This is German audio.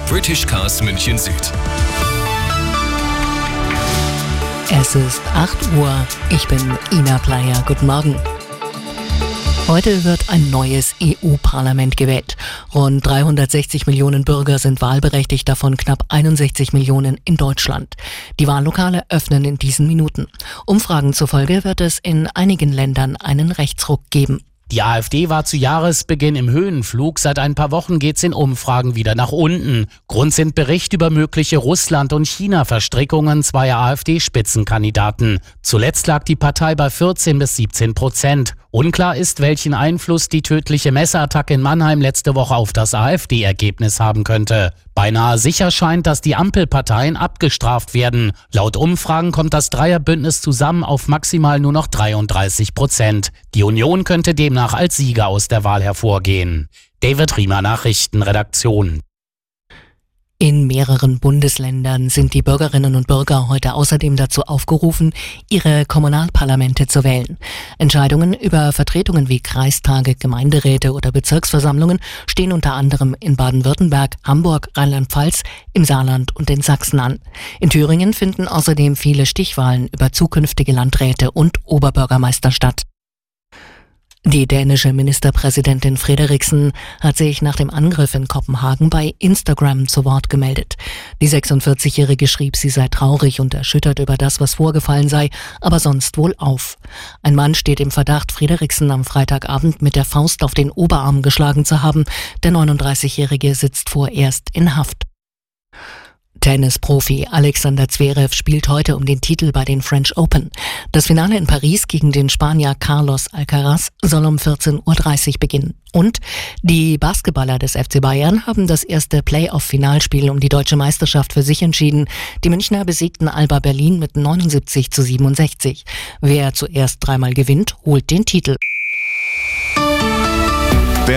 British Cast München Süd. Es ist 8 Uhr. Ich bin Ina Pleyer. Guten Morgen. Heute wird ein neues EU-Parlament gewählt. Rund 360 Millionen Bürger sind wahlberechtigt, davon knapp 61 Millionen in Deutschland. Die Wahllokale öffnen in diesen Minuten. Umfragen zufolge wird es in einigen Ländern einen Rechtsruck geben. Die AfD war zu Jahresbeginn im Höhenflug. Seit ein paar Wochen geht's in Umfragen wieder nach unten. Grund sind Berichte über mögliche Russland- und China-Verstrickungen zweier AfD-Spitzenkandidaten. Zuletzt lag die Partei bei 14-17%. Unklar ist, welchen Einfluss die tödliche Messerattacke in Mannheim letzte Woche auf das AfD-Ergebnis haben könnte. Beinahe sicher scheint, dass die Ampelparteien abgestraft werden. Laut Umfragen kommt das Dreierbündnis zusammen auf maximal nur noch 33%. Die Union könnte demnach als Sieger aus der Wahl hervorgehen. David Riemer, Nachrichtenredaktion. In mehreren Bundesländern sind die Bürgerinnen und Bürger heute außerdem dazu aufgerufen, ihre Kommunalparlamente zu wählen. Entscheidungen über Vertretungen wie Kreistage, Gemeinderäte oder Bezirksversammlungen stehen unter anderem in Baden-Württemberg, Hamburg, Rheinland-Pfalz, im Saarland und in Sachsen an. In Thüringen finden außerdem viele Stichwahlen über zukünftige Landräte und Oberbürgermeister statt. Die dänische Ministerpräsidentin Frederiksen hat sich nach dem Angriff in Kopenhagen bei Instagram zu Wort gemeldet. Die 46-Jährige schrieb, sie sei traurig und erschüttert über das, was vorgefallen sei, aber sonst wohl auf. Ein Mann steht im Verdacht, Frederiksen am Freitagabend mit der Faust auf den Oberarm geschlagen zu haben. Der 39-Jährige sitzt vorerst in Haft. Tennisprofi Alexander Zverev spielt heute um den Titel bei den French Open. Das Finale in Paris gegen den Spanier Carlos Alcaraz soll um 14:30 Uhr beginnen. Und die Basketballer des FC Bayern haben das erste Playoff-Finalspiel um die deutsche Meisterschaft für sich entschieden. Die Münchner besiegten Alba Berlin mit 79:67. Wer zuerst dreimal gewinnt, holt den Titel.